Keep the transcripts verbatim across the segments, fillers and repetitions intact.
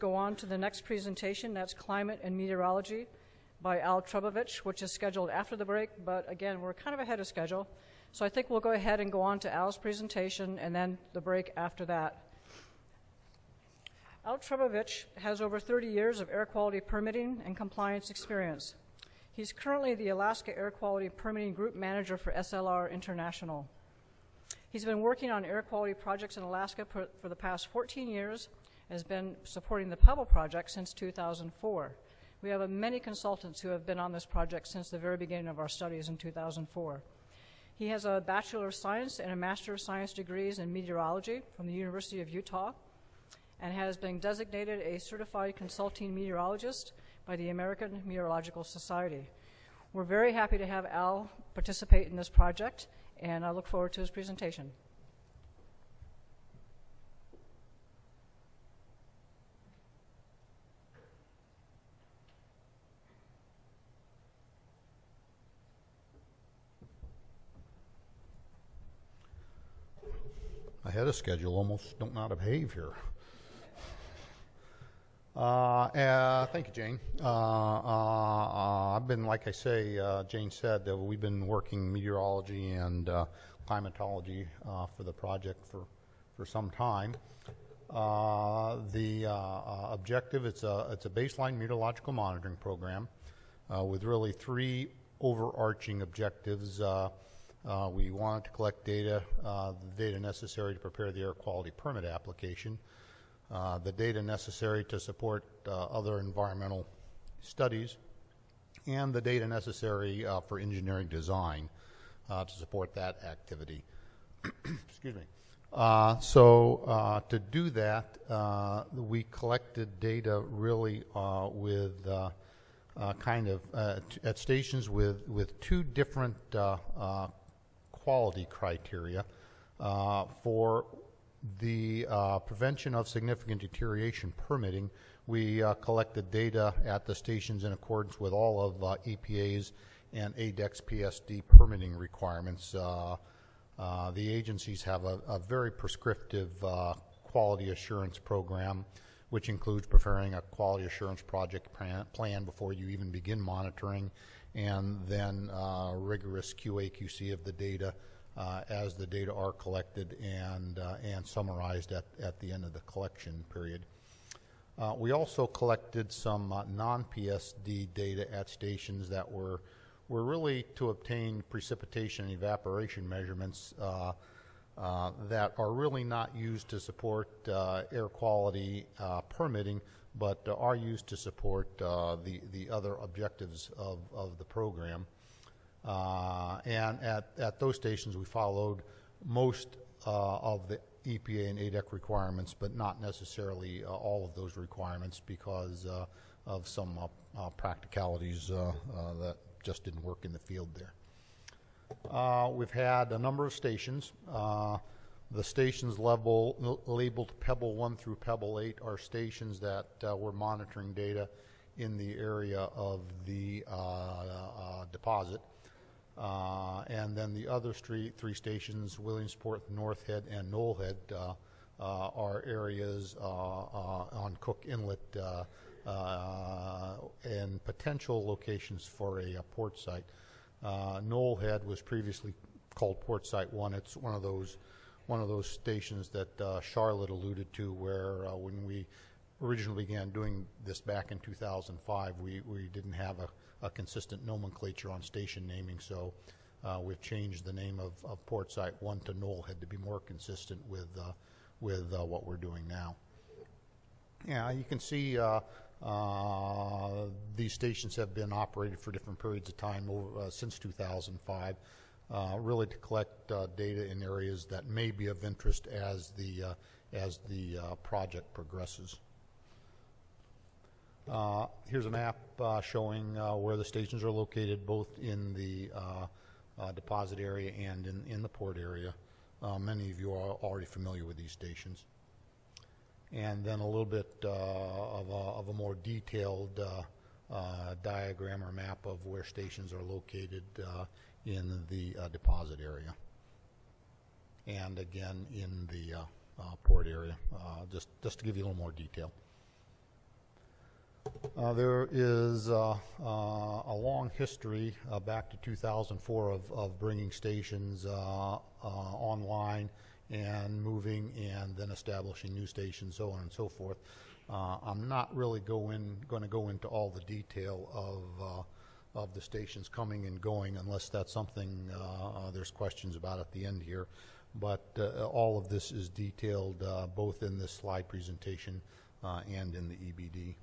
go on to the next presentation. That's Climate and Meteorology by Al Trebovich, which is scheduled after the break, but again, we're kind of ahead of schedule. So I think we'll go ahead and go on to Al's presentation and then the break after that. Al Trebovich has over thirty years of air quality permitting and compliance experience. He's currently the Alaska Air Quality Permitting Group Manager for S L R International. He's been working on air quality projects in Alaska for, for the past fourteen years, and has been supporting the Pebble Project since two thousand four. We have uh, many consultants who have been on this project since the very beginning of our studies in two thousand four. He has a Bachelor of Science and a Master of Science degrees in meteorology from the University of Utah, and has been designated a certified consulting meteorologist by the American Meteorological Society. We're very happy to have Al participate in this project, and I look forward to his presentation. Ahead of schedule, almost don't know how to behave here. Uh, uh, thank you, Jane. Uh, uh, uh, I've been, like I say, uh, Jane said, that we've been working meteorology and uh, climatology uh, for the project for, for some time. Uh, the uh, uh, objective, it's a, it's a baseline meteorological monitoring program uh, with really three overarching objectives. Uh, uh, we wanted to collect data, uh, the data necessary to prepare the air quality permit application. Uh, the data necessary to support uh, other environmental studies, and the data necessary uh, for engineering design uh, to support that activity. Excuse me. Uh, so uh, to do that, uh, we collected data really uh, with uh, uh, kind of uh, t at stations with, with two different uh, uh, quality criteria uh, for the uh, prevention of significant deterioration permitting. We uh, collected data at the stations in accordance with all of uh, E P A's and A D E X P S D permitting requirements. Uh, uh, the agencies have a, a very prescriptive uh, quality assurance program, which includes preparing a quality assurance project plan, plan before you even begin monitoring, and then uh, rigorous Q A Q C of the data Uh, as the data are collected and uh, and summarized at, at the end of the collection period. Uh, we also collected some uh, non-P S D data at stations that were were really to obtain precipitation and evaporation measurements uh, uh, that are really not used to support uh, air quality uh, permitting, but uh, are used to support uh, the the other objectives of, of the program. Uh, and at, at those stations we followed most uh, of the E P A and A D E C requirements, but not necessarily uh, all of those requirements because uh, of some uh, uh, practicalities uh, uh, that just didn't work in the field there. Uh, we've had a number of stations. Uh, the stations level, labeled Pebble one through Pebble eight are stations that uh, were monitoring data in the area of the uh, uh, deposit. Uh, and then the other street, three stations, Williamsport, North Head, and Knoll Head, uh, uh, are areas uh, uh, on Cook Inlet uh, uh, and potential locations for a, a port site. Uh, Knoll Head was previously called Port Site One. It's one of those one of those stations that uh, Charlotte alluded to, where uh, when we originally began doing this back in two thousand five, we, we didn't have a, a consistent nomenclature on station naming, so uh, we've changed the name of, of Port Site one to Knoll Head to be more consistent with, uh, with uh, what we're doing now. Yeah, you can see uh, uh, these stations have been operated for different periods of time over, uh, since two thousand five, uh, really to collect uh, data in areas that may be of interest as the, uh, as the uh, project progresses. Uh, here's a map uh, showing uh, where the stations are located, both in the uh, uh, deposit area and in, in the port area. Uh, many of you are already familiar with these stations. And then a little bit uh, of, a, of a more detailed uh, uh, diagram or map of where stations are located uh, in the uh, deposit area. And again, in the uh, uh, port area, uh, just, just to give you a little more detail. Uh, there is uh, uh, a long history uh, back to two thousand four of, of bringing stations uh, uh, online and moving and then establishing new stations, so on and so forth. Uh, I'm not really go in, going to go into all the detail of uh, of the stations coming and going unless that's something uh, uh, there's questions about at the end here. But uh, all of this is detailed uh, both in this slide presentation uh, and in the E B D.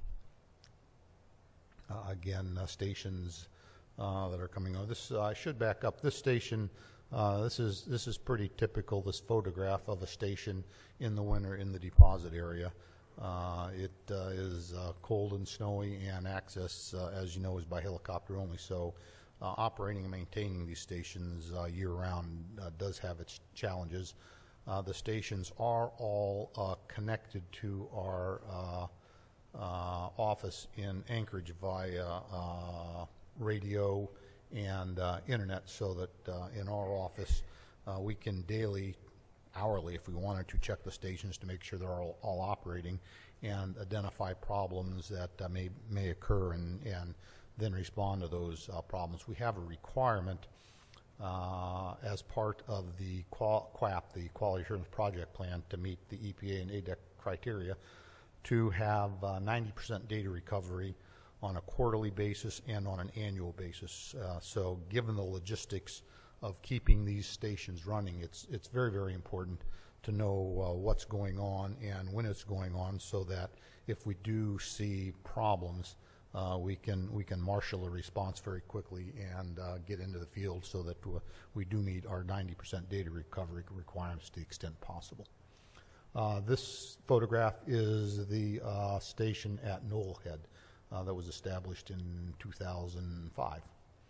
Uh, again, uh, stations uh, that are coming on. This uh, I should back up. This station, uh, this is this is pretty typical. This photograph of a station in the winter in the deposit area. Uh, it uh, is uh, cold and snowy, and access, uh, as you know, is by helicopter only. So, uh, operating and maintaining these stations uh, year-round uh, does have its challenges. Uh, the stations are all uh, connected to our uh, Uh, office in Anchorage via uh, radio and uh, internet, so that uh, in our office uh, we can daily, hourly, if we wanted to, check the stations to make sure they're all, all operating and identify problems that uh, may may occur and, and then respond to those uh, problems. We have a requirement uh, as part of the qual Q A P, the Quality Assurance Project Plan, to meet the E P A and A D E C criteria, to have uh, ninety percent data recovery on a quarterly basis and on an annual basis. Uh, so given the logistics of keeping these stations running, it's it's very, very important to know uh, what's going on and when it's going on, so that if we do see problems, uh, we can we can marshal a response very quickly and uh, get into the field, so that we do meet our ninety percent data recovery requirements to the extent possible. Uh, this photograph is the uh, station at Knoll Head uh, that was established in two thousand five.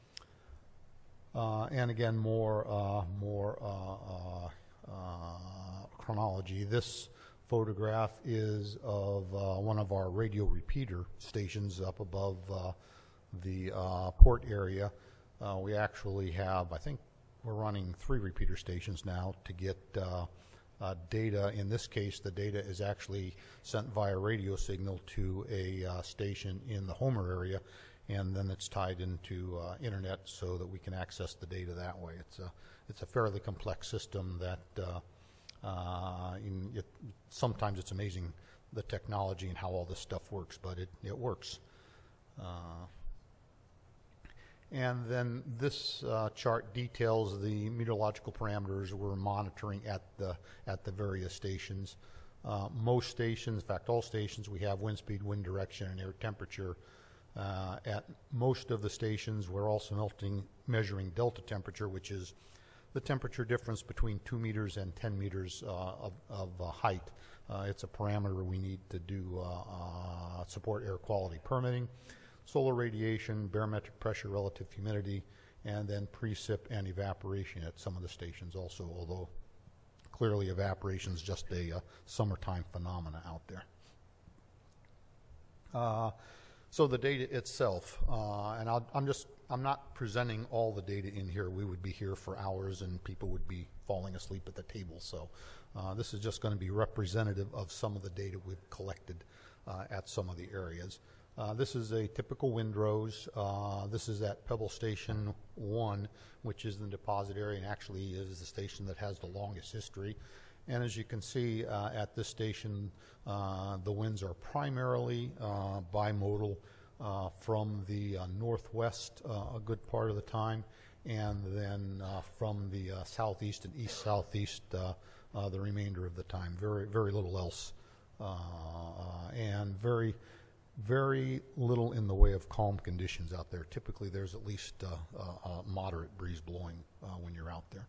Uh, and again, more uh, more uh, uh, uh, chronology. This photograph is of uh, one of our radio repeater stations up above uh, the uh, port area. Uh, we actually have, I think, we're running three repeater stations now to get Uh, Uh, data. In this case, the data is actually sent via radio signal to a uh, station in the Homer area, and then it's tied into uh, internet so that we can access the data that way. It's a it's a fairly complex system that uh, uh, in it, sometimes it's amazing the technology and how all this stuff works, but it it works. Uh, And then this uh, chart details the meteorological parameters we're monitoring at the at the various stations. Uh, most stations, in fact, all stations, we have wind speed, wind direction, and air temperature. Uh, at most of the stations, we're also melting, measuring delta temperature, which is the temperature difference between two meters and ten meters uh, of, of uh, height. Uh, it's a parameter we need to do uh, uh, support air quality permitting. Solar radiation, barometric pressure, relative humidity, and then precip and evaporation at some of the stations also, although clearly evaporation is just a uh, summertime phenomena out there. Uh, so the data itself, uh, and I'll, I'm just, I'm not presenting all the data in here. We would be here for hours and people would be falling asleep at the table. So uh, this is just going to be representative of some of the data we've collected uh, at some of the areas. Uh, this is a typical windrows. Uh, this is at Pebble Station one, which is in the deposit area, and actually is the station that has the longest history. And as you can see uh, at this station, uh, the winds are primarily uh, bimodal uh, from the uh, northwest uh, a good part of the time, and then uh, from the uh, southeast and east-southeast uh, uh, the remainder of the time. Very, very little else, uh, and very Very little in the way of calm conditions out there. Typically, there's at least uh, a, a moderate breeze blowing uh, when you're out there.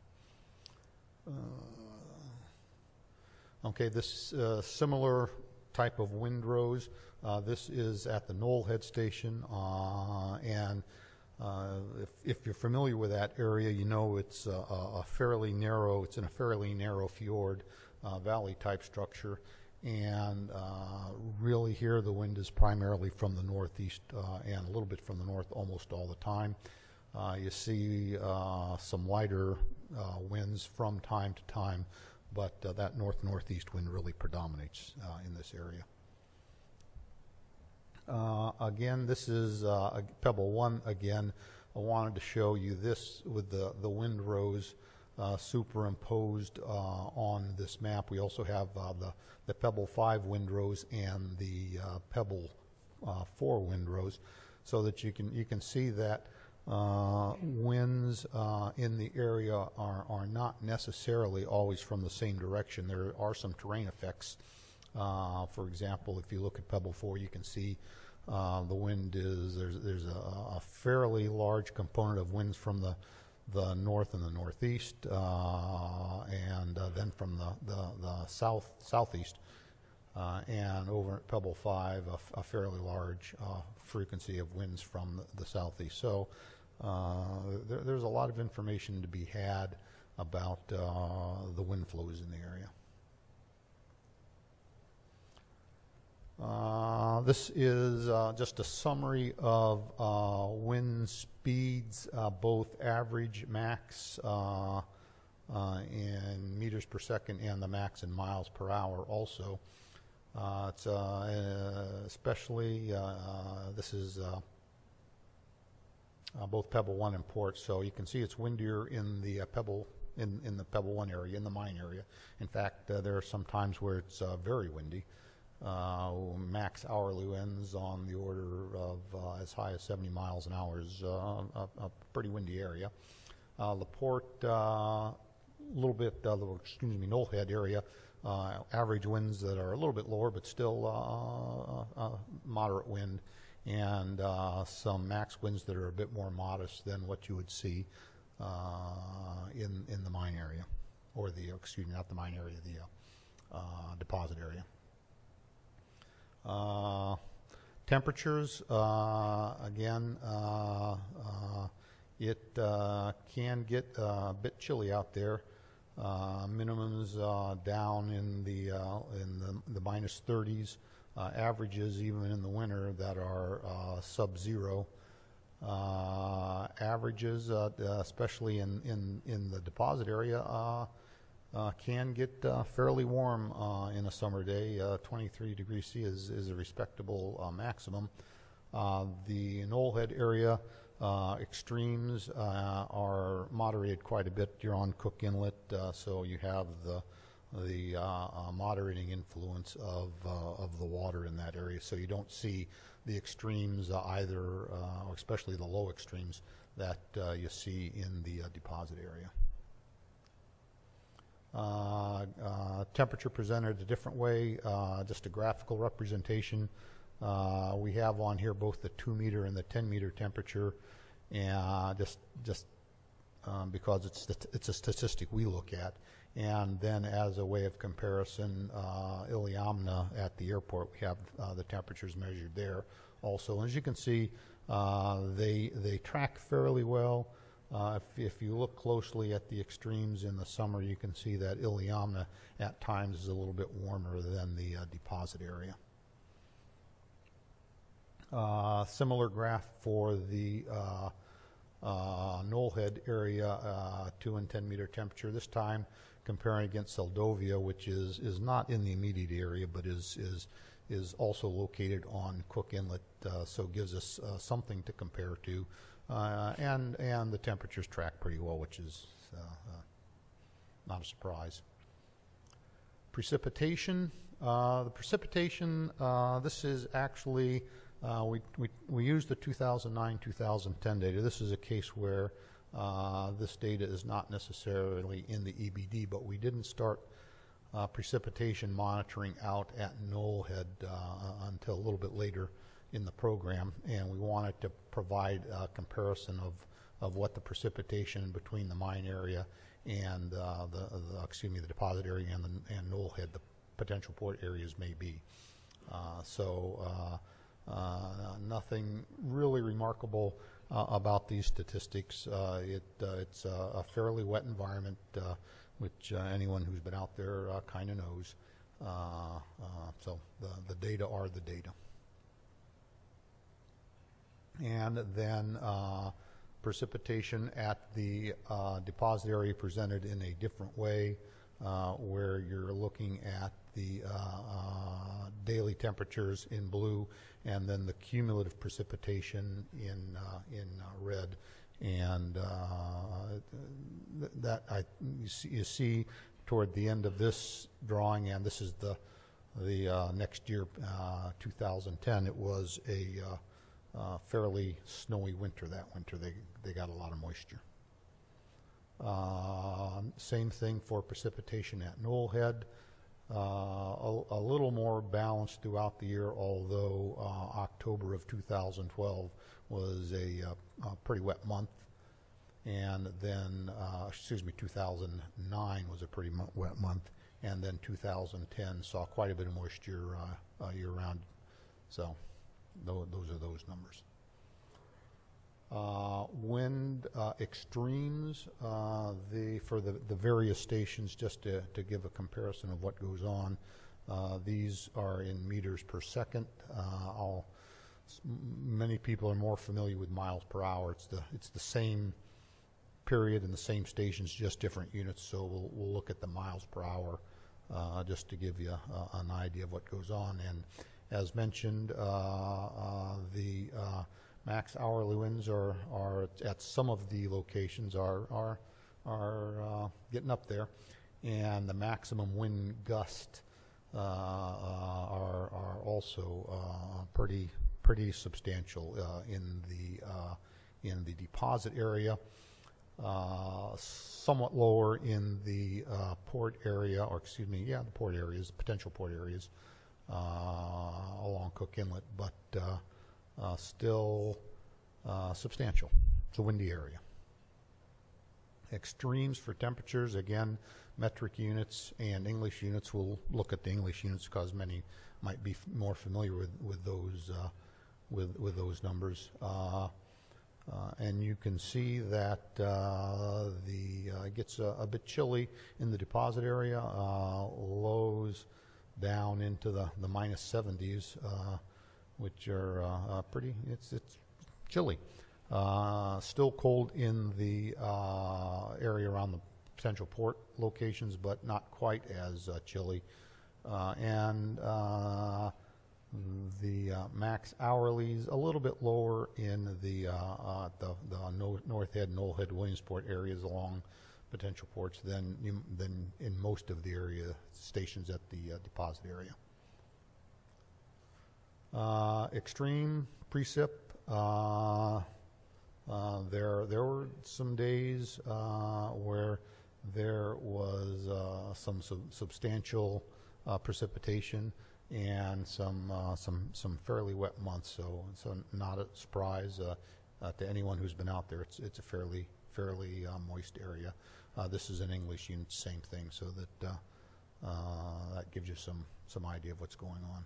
Uh, okay, this uh, similar type of windrows. Uh, this is at the Knoll Head Station, uh, and uh, if, if you're familiar with that area, you know it's a, a fairly narrow. It's in a fairly narrow fjord, uh, valley type structure. And uh, really here the wind is primarily from the northeast uh, and a little bit from the north almost all the time. Uh, you see uh, some lighter uh, winds from time to time, but uh, that north-northeast wind really predominates uh, in this area. Uh, again, this is uh, Pebble one again. I wanted to show you this with the, the windrows uh, superimposed uh, on this map. We also have uh, the, the Pebble five windrows and the uh, Pebble uh, four windrows, so that you can, you can see that uh, winds uh, in the area are, are not necessarily always from the same direction. There are some terrain effects. Uh, for example, if you look at Pebble four, you can see uh, the wind is, there's, there's a, a fairly large component of winds from the, the north and the northeast, uh, and uh, then from the, the, the south, southeast. Uh, and over at Pebble five, a, a fairly large uh, frequency of winds from the, the southeast. So uh, there, there's a lot of information to be had about uh, the wind flows in the area. Uh, this is uh, just a summary of uh, wind speeds, uh, both average, max uh, uh, in meters per second, and the max in miles per hour also. Uh, it's uh, especially, uh, this is uh, uh, both Pebble one and Port, so you can see it's windier in the uh, Pebble in, in the Pebble one area, in the mine area. In fact, uh, there are some times where it's uh, very windy. Uh, max hourly winds on the order of uh, as high as seventy miles an hour is uh, a, a pretty windy area. Uh, LaPorte, a uh, little bit, uh, the, excuse me, Knollhead area, uh, average winds that are a little bit lower, but still uh, uh, moderate wind, and uh, some max winds that are a bit more modest than what you would see uh, in in the mine area, or the excuse me, not the mine area, the uh, uh, deposit area. Uh, temperatures, uh, again, uh, uh, it uh, can get uh, a bit chilly out there. Uh, minimums uh, down in the uh, in the, the minus thirties, uh, averages even in the winter that are uh, sub-zero. Uh, averages, uh, especially in, in, in the deposit area, uh, Uh, can get uh, fairly warm uh, in a summer day. Uh, twenty-three degrees C is, is a respectable uh, maximum. Uh, the Knollhead area uh, extremes uh, are moderated quite a bit. You're on Cook Inlet, uh, so you have the the uh, uh, moderating influence of uh, of the water in that area. So you don't see the extremes uh, either, uh, or especially the low extremes that uh, you see in the uh, deposit area. Uh, uh, temperature presented a different way, uh, just a graphical representation. Uh, we have on here both the two meter and the ten meter temperature, and just just um, because it's it's a statistic we look at, and then as a way of comparison, uh, Iliamna at the airport, we have uh, the temperatures measured there also. And as you can see, uh, they they track fairly well. Uh, if, if you look closely at the extremes in the summer, you can see that Iliamna at times is a little bit warmer than the uh, deposit area. Uh, similar graph for the uh, uh, Knollhead area, uh, two and ten meter temperature. This time comparing against Seldovia, which is is not in the immediate area, but is is is also located on Cook Inlet, uh, so gives us uh, something to compare to. Uh, and and the temperatures track pretty well, which is uh, uh, not a surprise. Precipitation. Uh, the precipitation. Uh, this is actually uh, we we we use the two thousand nine two thousand ten data. This is a case where uh, this data is not necessarily in the E B D, but we didn't start uh, precipitation monitoring out at Knollhead uh, until a little bit later in the program, and we wanted to provide a comparison of, of what the precipitation between the mine area and uh, the, the excuse me the deposit area and the, and Knollhead, the potential port areas, may be. Uh, so uh, uh, nothing really remarkable uh, about these statistics. Uh, it uh, it's a, a fairly wet environment, uh, which uh, anyone who's been out there uh, kind of knows. Uh, uh, so the the data are the data. And then uh, precipitation at the uh, deposit area presented in a different way, uh, where you're looking at the uh, uh, daily temperatures in blue, and then the cumulative precipitation in uh, in uh, red. And uh, th that I you see, you see toward the end of this drawing, and this is the the uh, next year, uh, two thousand ten. It was a uh, uh, fairly snowy winter. That winter, they they got a lot of moisture. Uh, same thing for precipitation at Knollhead. Uh, a, a little more balanced throughout the year, although uh, October of two thousand twelve was a, uh, a pretty wet month, and then uh, excuse me, two thousand nine was a pretty mo wet month, and then two thousand ten saw quite a bit of moisture uh, uh, year-round. So th those are those numbers. Uh, wind uh, extremes, uh, the, for the, the various stations, just to, to give a comparison of what goes on. Uh, these are in meters per second. Uh, I'll, many people are more familiar with miles per hour. It's the, it's the same period and the same stations, just different units. So we'll, we'll look at the miles per hour uh, just to give you uh, an idea of what goes on. And as mentioned, uh, uh, the uh, max hourly winds are, are at some of the locations are are are uh, getting up there, and the maximum wind gust uh, uh, are are also uh, pretty pretty substantial uh, in the uh, in the deposit area. Uh, somewhat lower in the uh, port area, or excuse me, yeah, the port areas, potential port areas uh, along Cook Inlet, but uh, Uh, still uh, substantial. It's a windy area. Extremes for temperatures, again, metric units and English units. We'll look at the English units because many might be f more familiar with with those uh, with with those numbers. Uh, uh, and you can see that uh, the uh, it gets a, a bit chilly in the deposit area. Uh, lows down into the the minus seventies. Uh, which are uh, uh, pretty, it's, it's chilly. Uh, still cold in the uh, area around the potential port locations, but not quite as uh, chilly. Uh, and uh, the uh, max hourlies a little bit lower in the, uh, uh, the, the no North Head, Knollhead, Williamsport areas along potential ports than, than in most of the area stations at the uh, deposit area. Uh, extreme precip. Uh, uh, there, there were some days uh, where there was uh, some sub substantial uh, precipitation and some uh, some some fairly wet months. So, so not a surprise uh, uh, to anyone who's been out there. It's it's a fairly fairly uh, moist area. Uh, this is an English unit, same thing. So that uh, uh, that gives you some some idea of what's going on.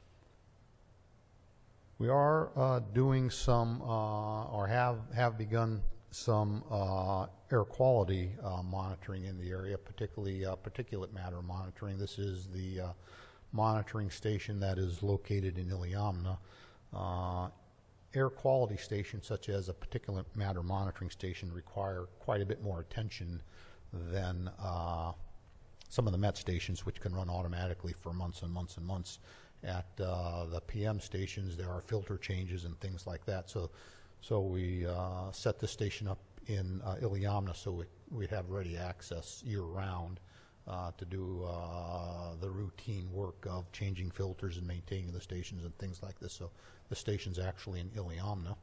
We are uh, doing some, uh, or have, have begun some uh, air quality uh, monitoring in the area, particularly uh, particulate matter monitoring. This is the uh, monitoring station that is located in Iliamna. Uh, air quality stations such as a particulate matter monitoring station require quite a bit more attention than uh, some of the Met stations, which can run automatically for months and months and months. At uh, the P M stations, there are filter changes and things like that. So, so we uh, set the station up in uh, Iliamna so we, we have ready access year-round uh, to do uh, the routine work of changing filters and maintaining the stations and things like this. So the station's actually in Iliamna.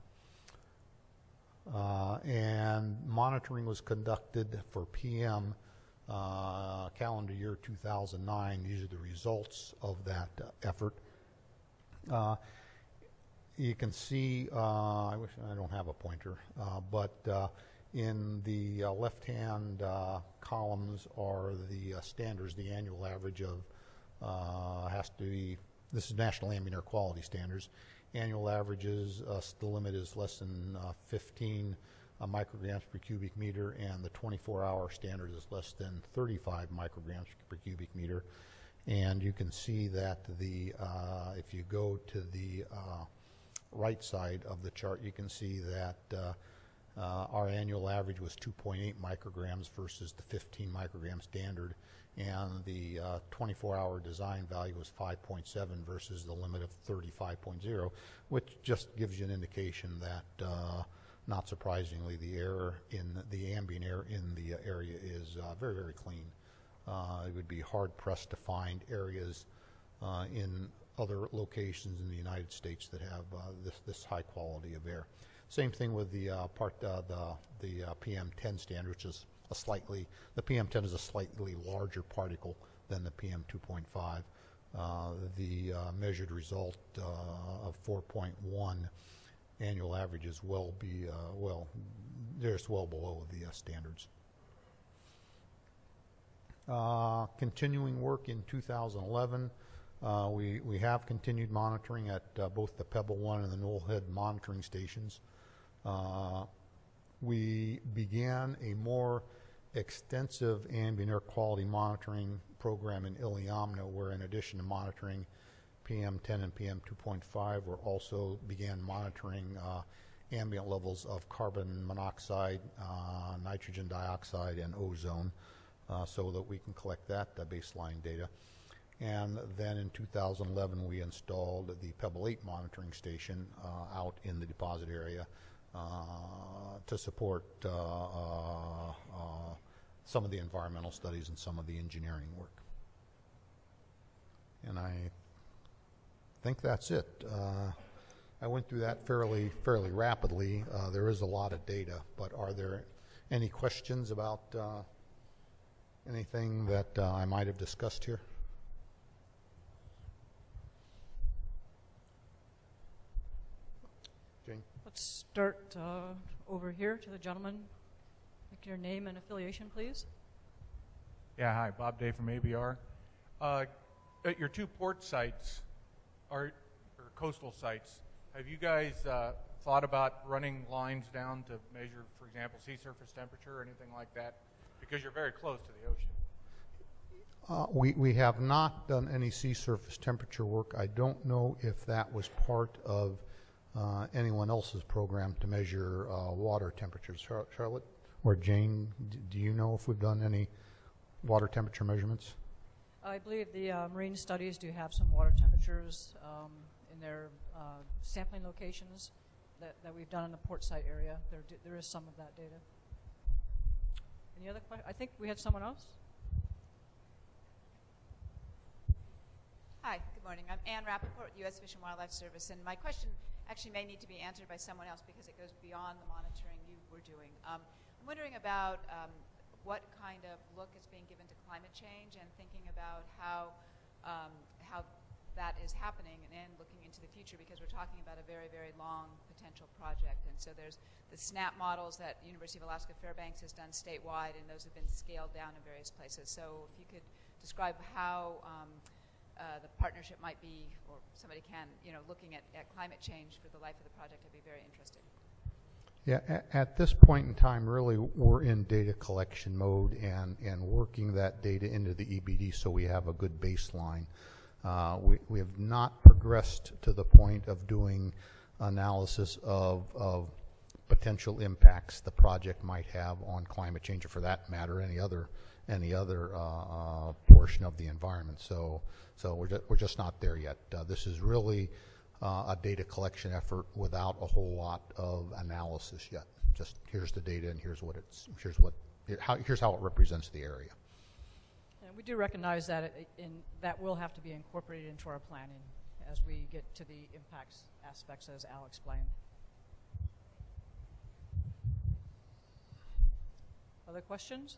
Uh, and monitoring was conducted for P M Uh, calendar year two thousand nine. These are the results of that uh, effort. Uh, you can see, uh, I wish I don't have a pointer, uh, but uh, in the uh, left-hand uh, columns are the uh, standards, the annual average of, uh, has to be, this is National Ambient Air Quality Standards. Annual averages, uh, the limit is less than uh, fifteen Uh, micrograms per cubic meter, and the twenty-four hour standard is less than thirty-five micrograms per cubic meter. And you can see that the uh, if you go to the uh, right side of the chart, you can see that uh, Uh, our annual average was two point eight micrograms versus the fifteen microgram standard, and the uh, twenty-four hour design value was five point seven versus the limit of thirty-five point zero, which just gives you an indication that, uh, not surprisingly, the air in the ambient air in the area is uh, very, very clean. Uh, it would be hard pressed to find areas uh, in other locations in the United States that have uh, this this high quality of air. Same thing with the uh, part uh, the the uh, P M ten standard, which is a slightly the P M ten is a slightly larger particle than the P M two point five. Uh, the uh, measured result uh, of four point one annual average is well be uh, well there's well below the uh, standards. Uh, continuing work in two thousand eleven. Uh, we, we have continued monitoring at uh, both the Pebble one and the Knoll Head monitoring stations. Uh, we began a more extensive ambient air quality monitoring program in Iliamna, where in addition to monitoring P M ten and P M two point five, we also began monitoring uh, ambient levels of carbon monoxide, uh, nitrogen dioxide, and ozone, uh, so that we can collect that uh, baseline data. And then in two thousand eleven, we installed the Pebble eight monitoring station uh, out in the deposit area uh, to support uh, uh, uh, some of the environmental studies and some of the engineering work. And I think that's it. Uh, I went through that fairly fairly rapidly. Uh, there is a lot of data, but are there any questions about uh, anything that uh, I might have discussed here? Jane? Let's start uh, over here to the gentleman. Make your name and affiliation, please. Yeah, hi, Bob Day from A B R. Uh, at your two port sites, are, or coastal sites, have you guys uh, thought about running lines down to measure, for example, sea surface temperature or anything like that? Because you're very close to the ocean. Uh, we, we have not done any sea surface temperature work. I don't know if that was part of uh, anyone else's program to measure uh, water temperatures. Char Charlotte or Jane, do you know if we've done any water temperature measurements? I believe the uh, marine studies do have some water temperatures um, in their uh, sampling locations that, that we've done in the port site area. There, do, there is some of that data. Any other questions? I think we had someone else. Hi, good morning. I'm Ann Rappaport, U S Fish and Wildlife Service, and my question actually may need to be answered by someone else because it goes beyond the monitoring you were doing. Um, I'm wondering about um, what kind of look is being given to climate change and thinking about how um, how that is happening and looking into the future, because we're talking about a very, very long potential project. And so there's the SNAP models that University of Alaska Fairbanks has done statewide, and those have been scaled down in various places. So if you could describe how um, uh, the partnership might be, or somebody can, you know, looking at, at climate change for the life of the project, I'd be very interested. Yeah, at, at this point in time, really, we're in data collection mode and, and working that data into the E B D so we have a good baseline. Uh, we, we have not progressed to the point of doing analysis of, of potential impacts the project might have on climate change, or for that matter, any other any other uh, uh, portion of the environment. So, so we're just, we're just not there yet. Uh, this is really uh, a data collection effort without a whole lot of analysis yet. Just here's the data, and here's what it's here's what how here's how it represents the area. And we do recognize that it, in, that will have to be incorporated into our planning as we get to the impacts aspects, as Al explained. Other questions?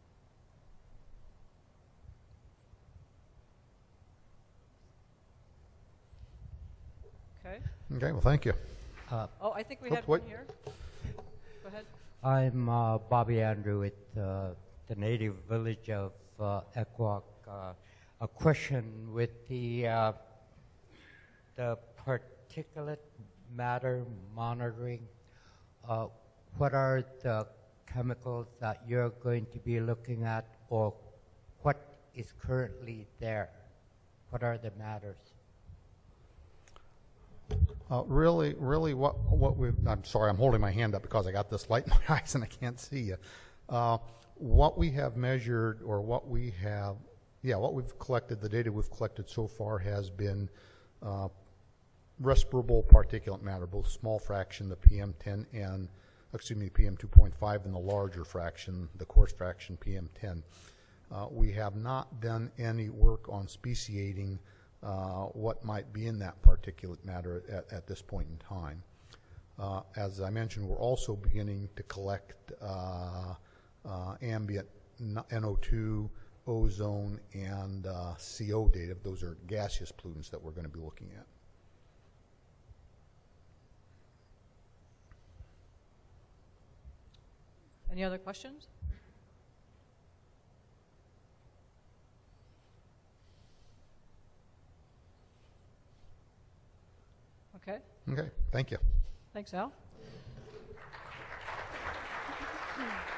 Okay. Okay. Well, thank you. Uh, Oh, I think we Oh, had wait. one here. Go ahead. I'm uh, Bobby Andrew with uh, the native village of uh, Equok. Uh, a question with the uh, the particulate matter monitoring. Uh, what are the chemicals that you're going to be looking at, or what is currently there? What are the matters? Uh, really, really, what what we I'm sorry, I'm holding my hand up because I got this light in my eyes and I can't see you. Uh, what we have measured, or what we have, yeah, what we've collected, the data we've collected so far has been uh, respirable particulate matter, both small fraction, the P M ten, and excuse me, P M two point five, and the larger fraction, the coarse fraction, P M ten. Uh, we have not done any work on speciating uh, what might be in that particulate matter at, at this point in time. Uh, as I mentioned, we're also beginning to collect uh, uh, ambient N O two, ozone, and uh, C O data. Those are gaseous pollutants that we're going to be looking at. Any other questions? Okay. Okay, thank you. Thanks, Al.